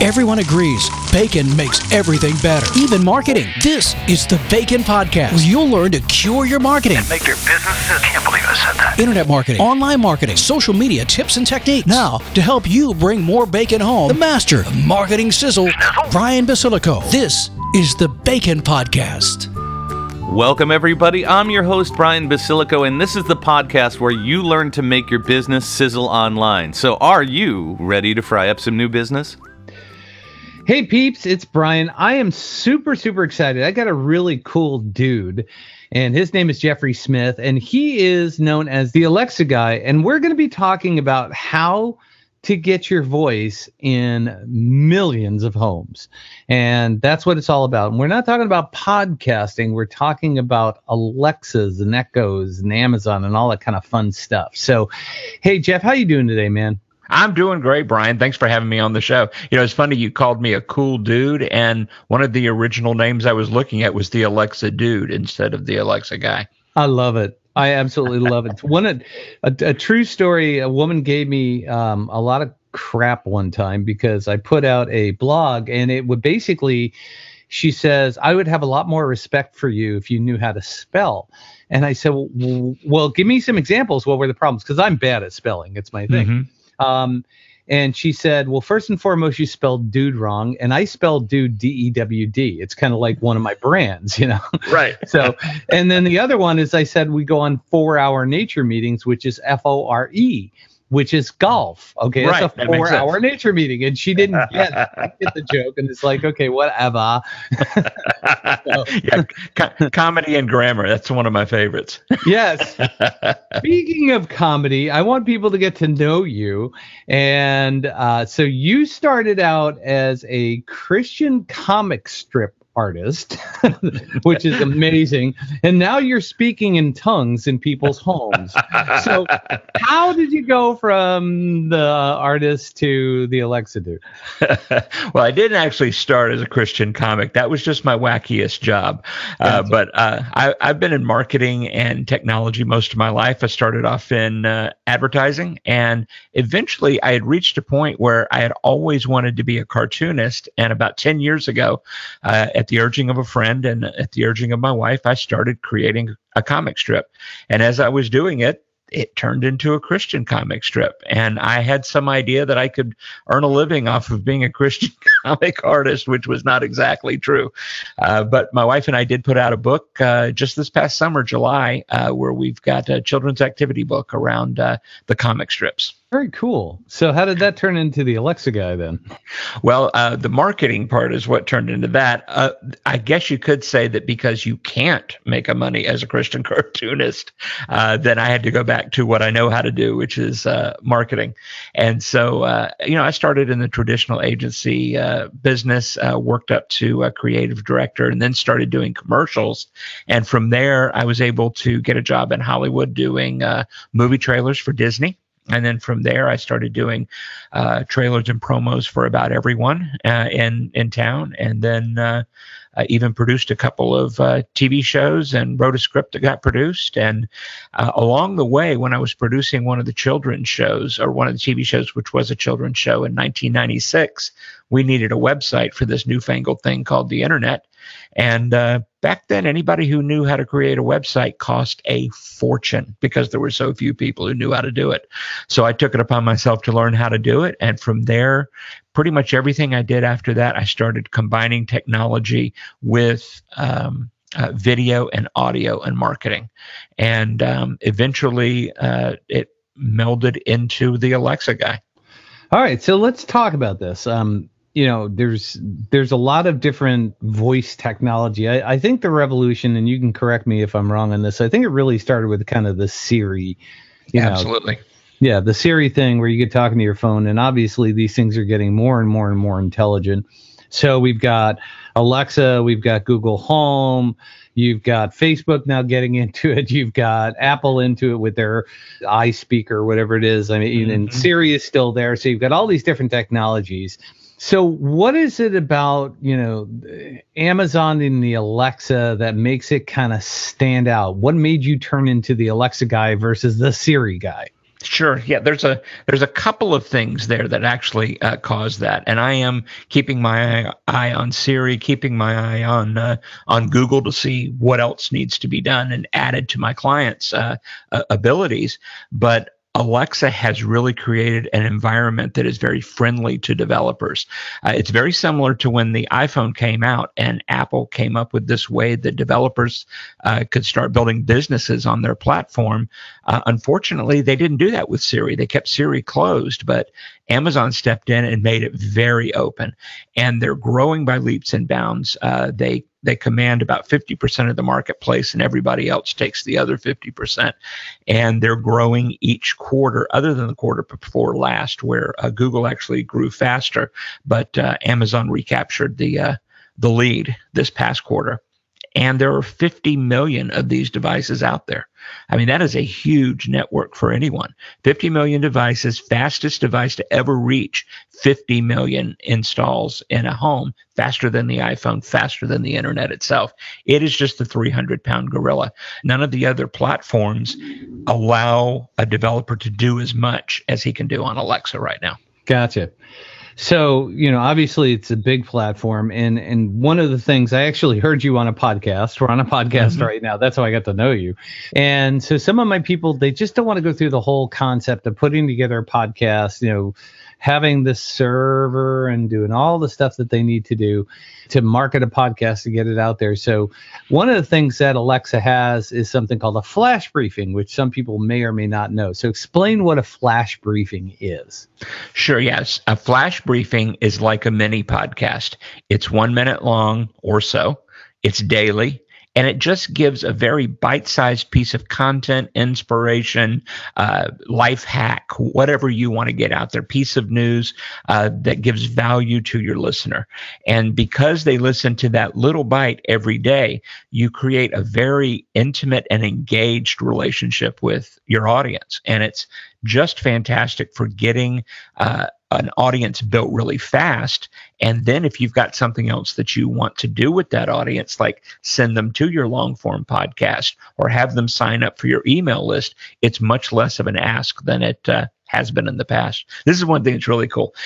Everyone agrees bacon makes everything better, even marketing. This is the Bacon Podcast, where you'll learn to cure your marketing. And make your business. I can't believe I said that. Internet marketing, online marketing, social media tips and techniques. Now, to help you bring more bacon home, the master of marketing sizzle, Brian Basilico. This is the Bacon Podcast. Welcome, everybody. I'm your host, Brian Basilico, and this is the podcast where you learn to make your business sizzle online. So are you ready to fry up some new business? Hey peeps, it's Brian. I am super excited. I got a really cool dude, and his name is Jeffrey Smith, and he is known as the Alexa guy, and we're going to be talking about how to get your voice in millions of homes. And that's what it's all about. And we're not talking about podcasting. We're talking about Alexas and Echoes and Amazon and all that kind of fun stuff. So, hey, Jeff, how you doing today, man? I'm doing great, Brian. Thanks for having me on the show. You know, it's funny, you called me a cool dude, and one of the original names I was looking at was the Alexa dude instead of the Alexa guy. I love it. I absolutely love it. A true story, a woman gave me a lot of crap one time because I put out a blog, and it would basically, she says, I would have a lot more respect for you if you knew how to spell. And I said, well, give me some examples. What were the problems? Because I'm bad at spelling. It's my thing. Mm-hmm. And she said, well, first and foremost, you spelled dude wrong. And I spelled dude D-E-W-D. It's kind of like one of my brands, you know? Right. So, and then the other one is I said, we go on 4-hour nature meetings, which is F-O-R-E, which is golf. Okay. Right. That's a 4-hour nature meeting. And she didn't get the joke. And it's like, okay, whatever. So. Yeah. Comedy and grammar. That's one of my favorites. Yes. Speaking of comedy, I want people to get to know you. And so you started out as a Christian comic strip artist, which is amazing. And now you're speaking in tongues in people's homes. So how did you go from the artist to the Alexa dude? Well, I didn't actually start as a Christian comic. That was just my wackiest job. But I've been in marketing and technology most of my life. I started off in advertising, and eventually I had reached a point where I had always wanted to be a cartoonist. And about 10 years ago, at the urging of a friend and at the urging of my wife, I started creating a comic strip. And as I was doing it, it turned into a Christian comic strip. And I had some idea that I could earn a living off of being a Christian comic artist, which was not exactly true. But my wife and I did put out a book just this past summer, July, where we've got a children's activity book around the comic strips. Very cool. So how did that turn into the Alexa guy then? Well, the marketing part is what turned into that. I guess you could say that because you can't make a money as a Christian cartoonist, then I had to go back to what I know how to do, which is marketing. And so, I started in the traditional agency business, worked up to a creative director, and then started doing commercials. And from there, I was able to get a job in Hollywood doing movie trailers for Disney. And then from there, I started doing trailers and promos for about everyone in town. And then I even produced a couple of TV shows and wrote a script that got produced. And along the way, when I was producing one of the children's shows, or one of the TV shows, which was a children's show in 1996, we needed a website for this newfangled thing called the internet. And back then, anybody who knew how to create a website cost a fortune because there were so few people who knew how to do it. So I took it upon myself to learn how to do it. And from there, pretty much everything I did after that, I started combining technology with video and audio and marketing. And eventually, it melded into the Alexa guy. All right. So let's talk about this. There's a lot of different voice technology. I think the revolution, and you can correct me if I'm wrong on this, I think it really started with kind of the Siri. Absolutely. Yeah, the Siri thing where you get talking to your phone, and obviously these things are getting more and more and more intelligent. So we've got Alexa, we've got Google Home, you've got Facebook now getting into it, you've got Apple into it with their iSpeaker, whatever it is. I mean, and Siri is still there. So you've got all these different technologies. So what is it about, Amazon and the Alexa that makes it kind of stand out? What made you turn into the Alexa guy versus the Siri guy? Sure. Yeah, there's a couple of things there that actually cause that, and I am keeping my eye on Siri, keeping my eye on Google to see what else needs to be done and added to my clients' abilities. But Alexa has really created an environment that is very friendly to developers. It's very similar to when the iPhone came out and Apple came up with this way that developers could start building businesses on their platform. Unfortunately, they didn't do that with Siri. They kept Siri closed, but Amazon stepped in and made it very open. And they're growing by leaps and bounds. They command about 50% of the marketplace, and everybody else takes the other 50%. And they're growing each quarter, other than the quarter before last, where Google actually grew faster, but Amazon recaptured the lead this past quarter. And there are 50 million of these devices out there. I mean, that is a huge network for anyone. 50 million devices, fastest device to ever reach 50 million installs in a home, faster than the iPhone, faster than the internet itself. It is just the 300-pound gorilla. None of the other platforms allow a developer to do as much as he can do on Alexa right now. Gotcha. So, obviously it's a big platform. And one of the things, I actually heard you on a podcast. We're on a podcast right now. That's how I got to know you. And so some of my people, they just don't want to go through the whole concept of putting together a podcast, having the server and doing all the stuff that they need to do to market a podcast to get it out there. So one of the things that Alexa has is something called a flash briefing, which some people may or may not know. So explain what a flash briefing is. Sure, yes. A flash briefing is like a mini podcast. It's 1 minute long or so. It's daily. And it just gives a very bite-sized piece of content, inspiration, life hack, whatever you want to get out there, piece of news that gives value to your listener. And because they listen to that little bite every day, you create a very intimate and engaged relationship with your audience. And it's just fantastic for getting an audience built really fast. And then if you've got something else that you want to do with that audience, like send them to your long form podcast or have them sign up for your email list, it's much less of an ask than it has been in the past. This is one thing that's really cool.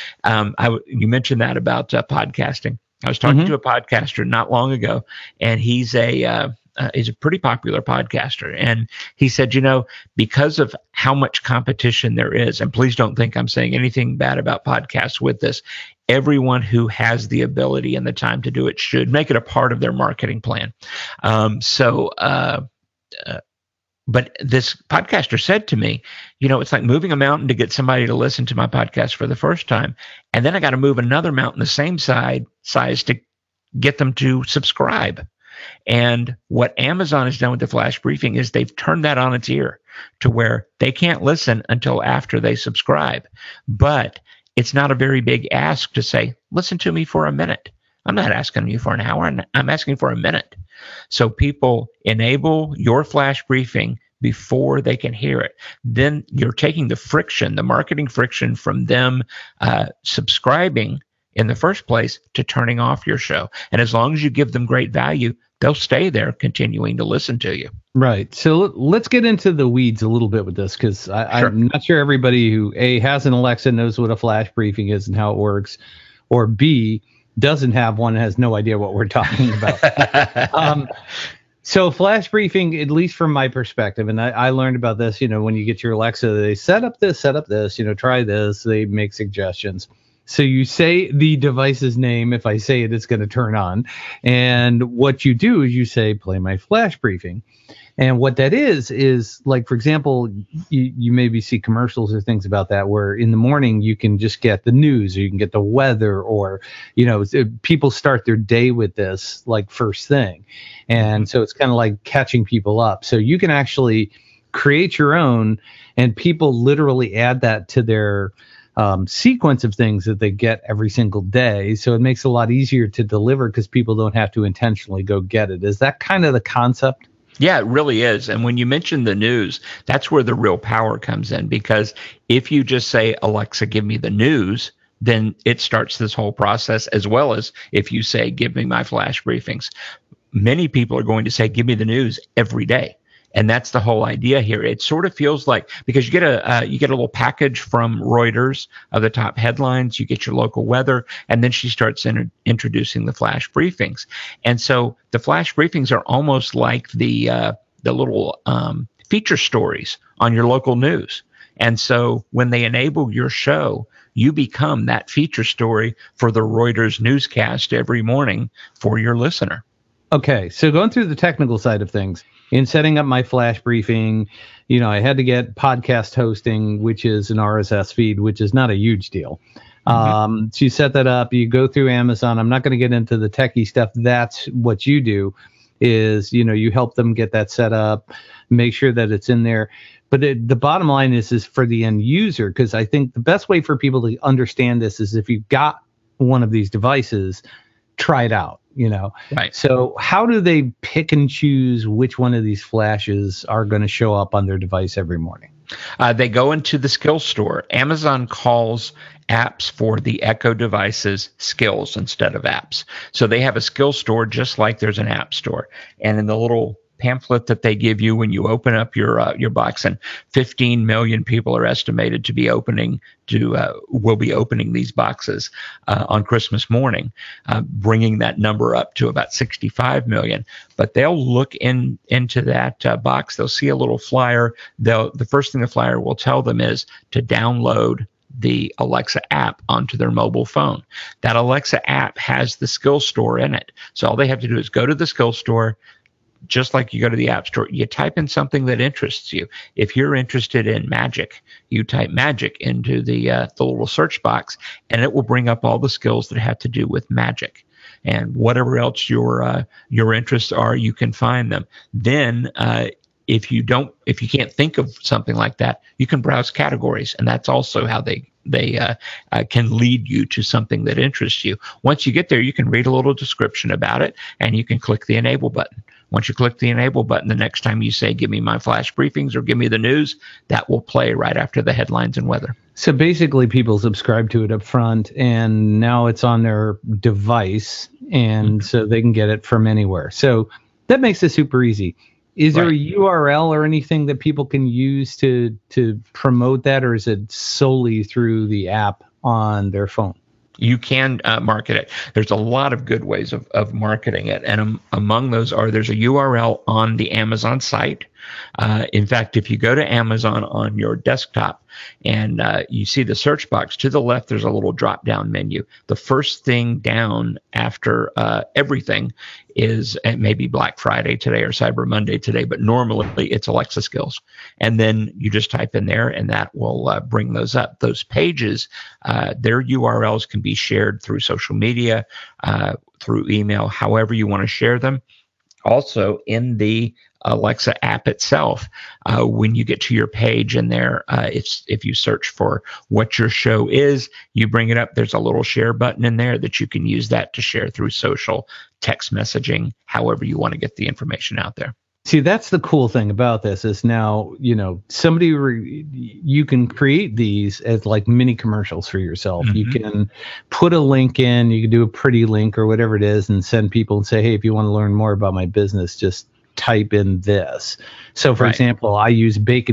You mentioned that about podcasting. I was talking to a podcaster not long ago, and he's a pretty popular podcaster. And he said, because of how much competition there is, and please don't think I'm saying anything bad about podcasts with this, everyone who has the ability and the time to do it should make it a part of their marketing plan. But this podcaster said to me, it's like moving a mountain to get somebody to listen to my podcast for the first time. And then I got to move another mountain the same size to get them to subscribe. And what Amazon has done with the flash briefing is they've turned that on its ear to where they can't listen until after they subscribe. But it's not a very big ask to say, listen to me for a minute. I'm not asking you for an hour. I'm asking for a minute. So people enable your flash briefing before they can hear it. Then you're taking the friction, the marketing friction from them subscribing in the first place to turning off your show. And as long as you give them great value, they'll stay there continuing to listen to you. Right. So let's get into the weeds a little bit with this, because sure. I'm not sure everybody who A, has an Alexa knows what a flash briefing is and how it works, or B, doesn't have one and has no idea what we're talking about. So flash briefing, at least from my perspective, and I learned about this, when you get your Alexa, they set up this, try this, they make suggestions. So you say the device's name. If I say it, it's going to turn on. And what you do is you say, play my flash briefing. And what that is like, for example, you maybe see commercials or things about that where in the morning you can just get the news, or you can get the weather, or, people start their day with this like first thing. And so it's kind of like catching people up. So you can actually create your own, and people literally add that to their sequence of things that they get every single day. So it makes it a lot easier to deliver because people don't have to intentionally go get it. Is that kind of the concept? Yeah, it really is. And when you mention the news, that's where the real power comes in, because if you just say, Alexa, give me the news, then it starts this whole process, as well as if you say, give me my flash briefings. Many people are going to say, give me the news every day. And that's the whole idea here. It sort of feels like, because you get a little package from Reuters of the top headlines, you get your local weather, and then she starts introducing the flash briefings. And so the flash briefings are almost like the little feature stories on your local news. And so when they enable your show, you become that feature story for the Reuters newscast every morning for your listener. Okay, so going through the technical side of things, in setting up my flash briefing, I had to get podcast hosting, which is an RSS feed, which is not a huge deal. So you set that up, you go through Amazon. I'm not going to get into the techie stuff. That's what you do is, you help them get that set up, make sure that it's in there. But the bottom line is for the end user, because I think the best way for people to understand this is if you've got one of these devices, try it out. Right. So how do they pick and choose which one of these flashes are going to show up on their device every morning? They go into the Skills store. Amazon calls apps for the Echo devices skills instead of apps. So they have a skills store just like there's an app store. And in the little pamphlet that they give you when you open up your box, and 15 million people are estimated to be will be opening these boxes on Christmas morning, bringing that number up to about 65 million. But they'll look into that box. They'll see a little flyer. The first thing the flyer will tell them is to download the Alexa app onto their mobile phone. That Alexa app has the Skills Store in it. So all they have to do is go to the Skills Store. Just like you go to the App Store, you type in something that interests you. If you're interested in magic, you type magic into the little search box, and it will bring up all the skills that have to do with magic. And whatever else your interests are, you can find them. Then if you can't think of something like that, you can browse categories, and that's also how they can lead you to something that interests you. Once you get there, you can read a little description about it, and you can click the enable button. Once you click the enable button, the next time you say, give me my flash briefings or give me the news, that will play right after the headlines and weather. So basically people subscribe to it up front, and now it's on their device, and so they can get it from anywhere. So that makes it super easy. Is there a URL or anything that people can use to promote that, or is it solely through the app on their phone? You can market it. There's a lot of good ways of marketing it. And among those there's a URL on the Amazon site. In fact, if you go to Amazon on your desktop and you see the search box, to the left, there's a little drop down menu. The first thing down after everything is maybe Black Friday today or Cyber Monday today, but normally it's Alexa skills. And then you just type in there and that will bring those up. Those pages, their URLs can be shared through social media, through email, however you want to share them. Also in the Alexa app itself, when you get to your page in there, if you search for what your show is, you bring it up. There's a little share button in there that you can use that to share through social, text messaging, however you want to get the information out there. See, that's the cool thing about this is now, you can create these as like mini commercials for yourself. Mm-hmm. You can put a link in, you can do a pretty link or whatever it is and send people and say, hey, if you want to learn more about my business, just type in this. So for example, I use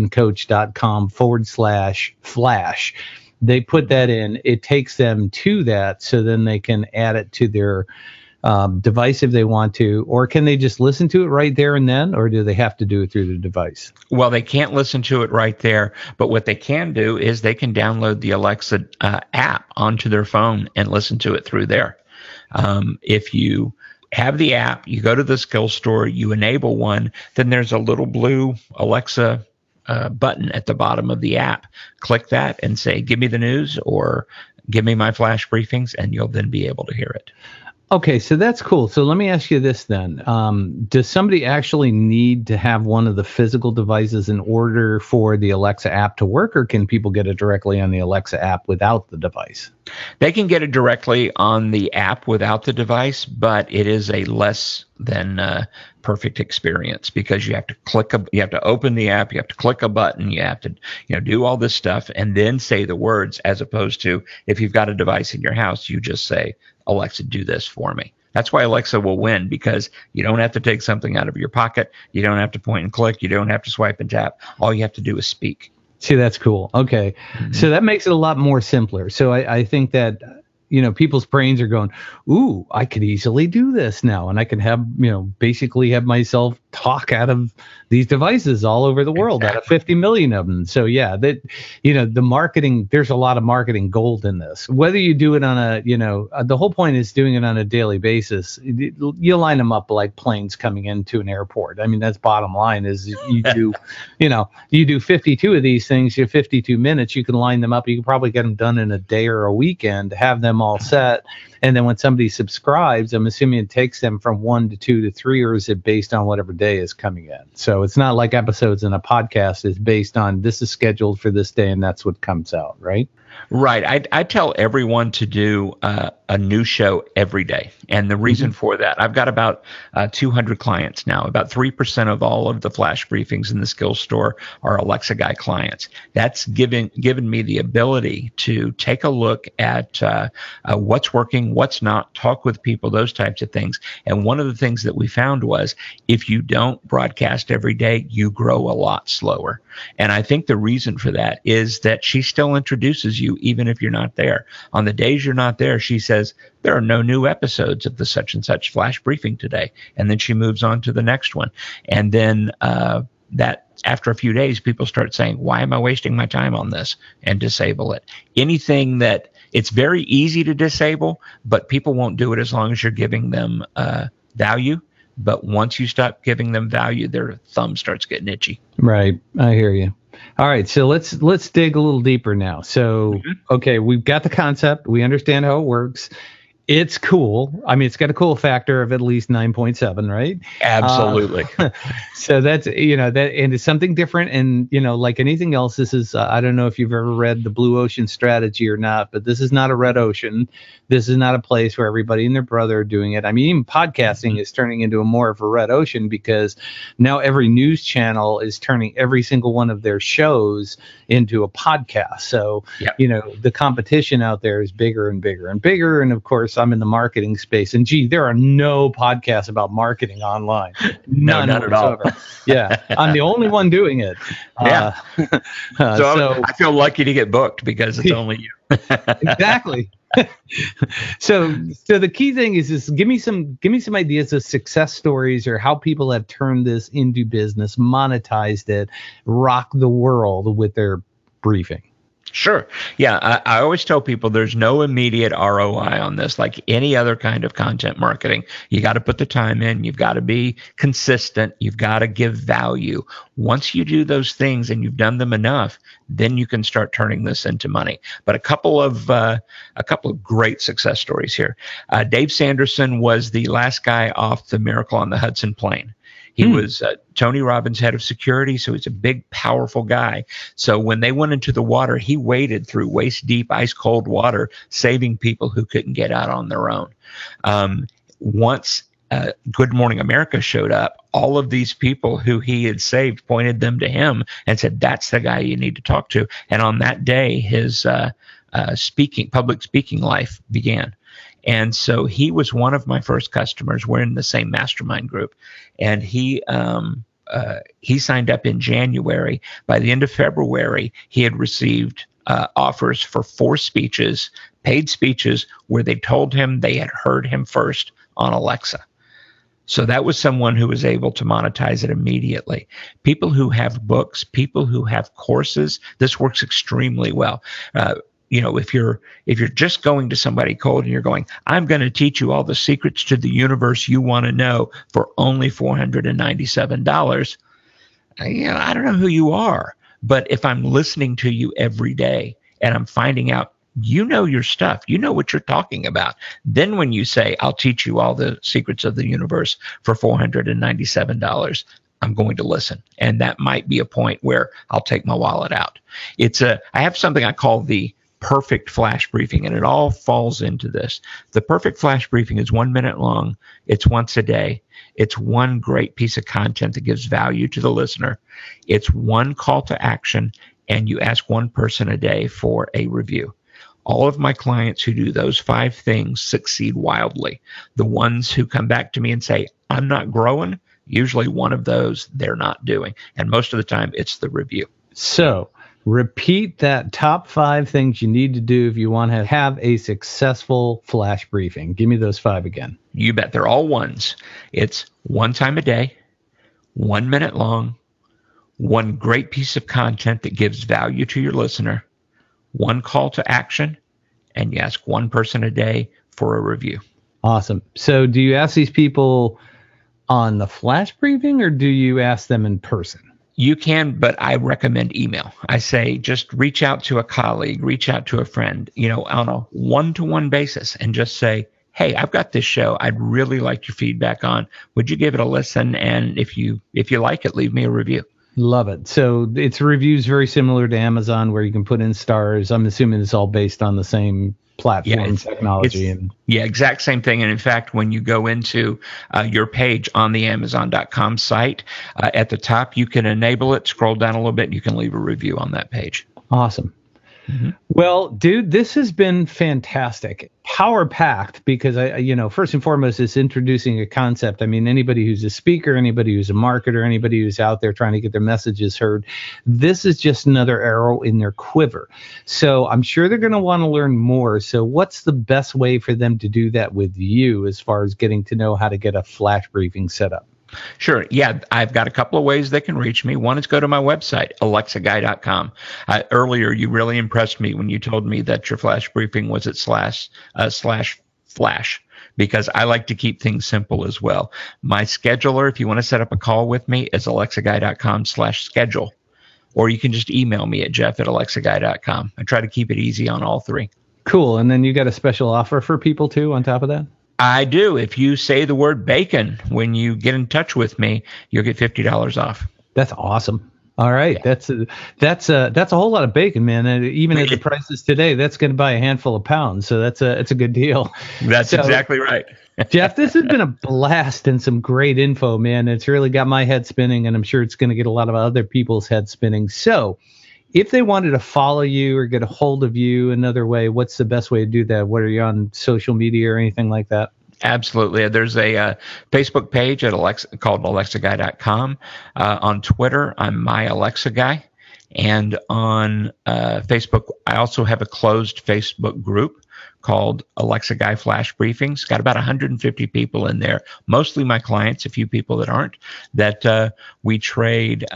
baconcoach.com/flash. They put that in, it takes them to that. So then they can add it to their device if they want to, or can they just listen to it right there and then, or do they have to do it through the device? Well, they can't listen to it right there, but what they can do is they can download the Alexa app onto their phone and listen to it through there. If you have the app, you go to the Skills Store, you enable one, then there's a little blue Alexa button at the bottom of the app. Click that and say, give me the news or give me my flash briefings, and you'll then be able to hear it. Okay, so that's cool. So let me ask you this then. Does somebody actually need to have one of the physical devices in order for the Alexa app to work, or can people get it directly on the Alexa app without the device? They can get it directly on the app without the device, but it is a less than perfect experience because you have to you have to open the app, you have to click a button, you have to do all this stuff and then say the words, as opposed to if you've got a device in your house, you just say, Alexa, do this for me. That's why Alexa will win, because you don't have to take something out of your pocket. You don't have to point and click. You don't have to swipe and tap. All you have to do is speak. See, that's cool. Okay. So that makes it a lot more simpler. So I think that, people's brains are going, ooh, I could easily do this now. And I can have, basically have myself talk out of these devices all over the world, out of 50 million of them. So yeah, that, the marketing, there's a lot of marketing gold in this. Whether you do it on the whole point is doing it on a daily basis. You line them up like planes coming into an airport. I mean, that's bottom line is you do, you do 52 of these things, you have 52 minutes, you can line them up. You can probably get them done in a day or a weekend, have them all set. And then when somebody subscribes, I'm assuming it takes them from 1 to 2 to 3, or is it based on whatever day is coming in? So it's not like episodes in a podcast is based on this is scheduled for this day and that's what comes out, right? Right. I tell everyone to do a new show every day. And the reason for that, I've got about 200 clients now. About 3% of all of the flash briefings in the Skills Store are Alexa Guy clients. That's given me the ability to take a look at what's working, what's not, talk with people, those types of things. And one of the things that we found was if you don't broadcast every day, you grow a lot slower. And I think the reason for that is that she still introduces you even if you're not there. On the days you're not there, she says, there are no new episodes of the such and such flash briefing today. And then she moves on to the next one. And then that after a few days, people start saying, why am I wasting my time on this? And disable it. Anything that it's very easy to disable, but people won't do it as long as you're giving them value. But once you stop giving them value, their thumb starts getting itchy. Right. I hear you. All right. So let's dig a little deeper now. So, okay, we've got the concept. We understand how it works. It's cool. I mean, it's got a cool factor of at least 9.7, right? Absolutely. So that's, that, and it's something different. And, like anything else, this is, I don't know if you've ever read the Blue Ocean Strategy or not, but this is not a red ocean. This is not a place where everybody and their brother are doing it. I mean, even podcasting is turning into more of a red ocean because now every news channel is turning every single one of their shows into a podcast. So, the competition out there is bigger and bigger and bigger. And of course, I'm in the marketing space, and there are no podcasts about marketing online. None at all. Yeah, I'm the only one doing it. Yeah. So I feel lucky to get booked because it's only you. Exactly. So the key thing is give me some ideas of success stories or how people have turned this into business, monetized it, rocked the world with their briefing. Sure. Yeah. I always tell people there's no immediate ROI on this, like any other kind of content marketing. You got to put the time in. You've got to be consistent. You've got to give value. Once you do those things and you've done them enough, then you can start turning this into money. But a couple of great success stories here. Dave Sanderson was the last guy off the Miracle on the Hudson plane. He was Tony Robbins' head of security, so he's a big, powerful guy. So when they went into the water, he waded through waist-deep, ice-cold water, saving people who couldn't get out on their own. Once Good Morning America showed up, all of these people who he had saved pointed them to him and said, that's the guy you need to talk to. And on that day, his public speaking life began. And so he was one of my first customers. We're in the same mastermind group. And he signed up in January. By the end of February, he had received offers for 4 speeches, paid speeches, where they told him they had heard him first on Alexa. So that was someone who was able to monetize it immediately. People who have books, people who have courses, this works extremely well. If you're just going to somebody cold and you're going, I'm going to teach you all the secrets to the universe you want to know for only $497. I don't know who you are, but if I'm listening to you every day and I'm finding out, your stuff, what you're talking about, then when you say, I'll teach you all the secrets of the universe for $497, I'm going to listen. And that might be a point where I'll take my wallet out. I have something I call the perfect flash briefing, and it all falls into this. The perfect flash briefing is 1 minute long. It's once a day. It's one great piece of content that gives value to the listener. It's one call to action, and you ask one person a day for a review. All of my clients who do those 5 things succeed wildly. The ones who come back to me and say, I'm not growing, usually one of those they're not doing. And most of the time, it's the review. So repeat that top 5 things you need to do if you want to have a successful flash briefing. Give me those 5 again. You bet. They're all ones. It's 1 time a day, 1 minute long, 1 great piece of content that gives value to your listener, 1 call to action, and you ask 1 person a day for a review. Awesome. So do you ask these people on the flash briefing or do you ask them in person? You can, but I recommend email. I say just reach out to a colleague, reach out to a friend, on a one-to-one basis and just say, hey, I've got this show I'd really like your feedback on. Would you give it a listen? And if you like it, leave me a review. Love it. So it's reviews very similar to Amazon where you can put in stars. I'm assuming it's all based on the same platform technology. Exact same thing. And in fact, when you go into your page on the Amazon.com site, at the top, you can enable it, scroll down a little bit, and you can leave a review on that page. Awesome. Mm-hmm. Well, dude, this has been fantastic. Power packed because first and foremost, it's introducing a concept. I mean, anybody who's a speaker, anybody who's a marketer, anybody who's out there trying to get their messages heard, this is just another arrow in their quiver. So I'm sure they're going to want to learn more. So what's the best way for them to do that with you as far as getting to know how to get a flash briefing set up? Sure. Yeah, I've got a couple of ways they can reach me. One is go to my website, alexaguy.com. Earlier, you really impressed me when you told me that your flash briefing was at /flash, because I like to keep things simple as well. My scheduler, if you want to set up a call with me, is alexaguy.com/schedule. Or you can just email me at jeff@alexaguy.com. I try to keep it easy on all 3. Cool. And then you got a special offer for people, too, on top of that? I do. If you say the word bacon when you get in touch with me, you'll get $50 off. That's awesome. All right. Yeah. That's a whole lot of bacon, man. And even at the prices today, that's going to buy a handful of pounds. So it's a good deal. That's exactly right. Jeff, this has been a blast and some great info, man. It's really got my head spinning, and I'm sure it's going to get a lot of other people's heads spinning. So if they wanted to follow you or get a hold of you another way, what's the best way to do that? What are you on social media or anything like that? Absolutely. There's a Facebook page at called alexaguy.com. On Twitter, I'm my Alexa Guy. And on Facebook, I also have a closed Facebook group called Alexa Guy Flash Briefings. Got about 150 people in there, mostly my clients, a few people that aren't, that we trade,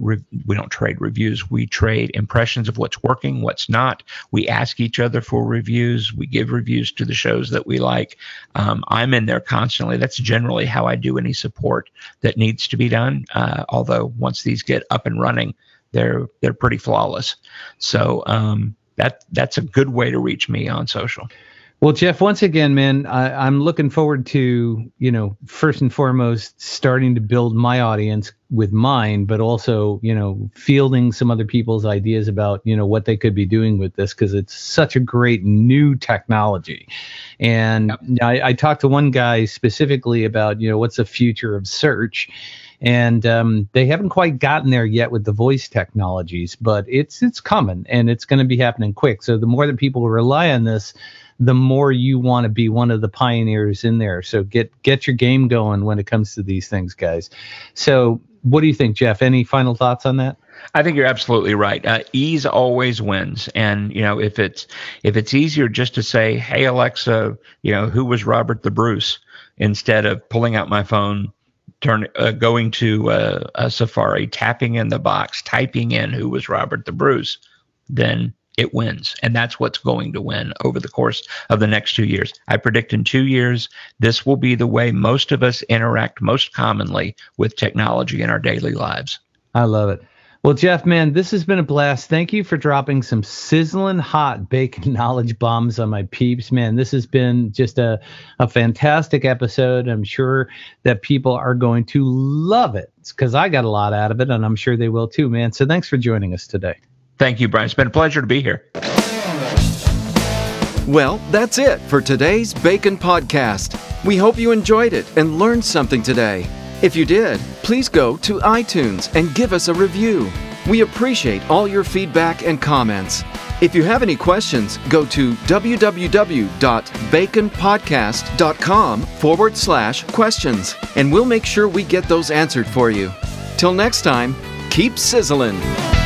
we don't trade reviews, we trade impressions of what's working, what's not. We ask each other for reviews. We give reviews to the shows that we like. I'm in there constantly. That's generally how I do any support that needs to be done. Although once these get up and running, they're pretty flawless. So, that's a good way to reach me on social. Well, Jeff, once again, man, I'm looking forward to, first and foremost, starting to build my audience with mine, but also, fielding some other people's ideas about, what they could be doing with this, because it's such a great new technology. And yep. I talked to one guy specifically about, what's the future of search. And they haven't quite gotten there yet with the voice technologies, but it's coming, and it's going to be happening quick. So the more that people rely on this, the more you want to be one of the pioneers in there. So get your game going when it comes to these things, guys. So what do you think, Jeff? Any final thoughts on that? I think you're absolutely right. Ease always wins. And, if it's easier just to say, hey, Alexa, who was Robert the Bruce, instead of pulling out my phone, going to a Safari, tapping in the box, typing in who was Robert the Bruce, then it wins. And that's what's going to win over the course of the next 2 years. I predict in 2 years, this will be the way most of us interact most commonly with technology in our daily lives. I love it. Well, Jeff, man, this has been a blast. Thank you for dropping some sizzling hot bacon knowledge bombs on my peeps, man. This has been just a fantastic episode. I'm sure that people are going to love it because I got a lot out of it, and I'm sure they will too, man. So thanks for joining us today. Thank you, Brian. It's been a pleasure to be here. Well, that's it for today's Bacon Podcast. We hope you enjoyed it and learned something today. If you did, please go to iTunes and give us a review. We appreciate all your feedback and comments. If you have any questions, go to www.baconpodcast.com/questions, and we'll make sure we get those answered for you. Till next time, keep sizzling.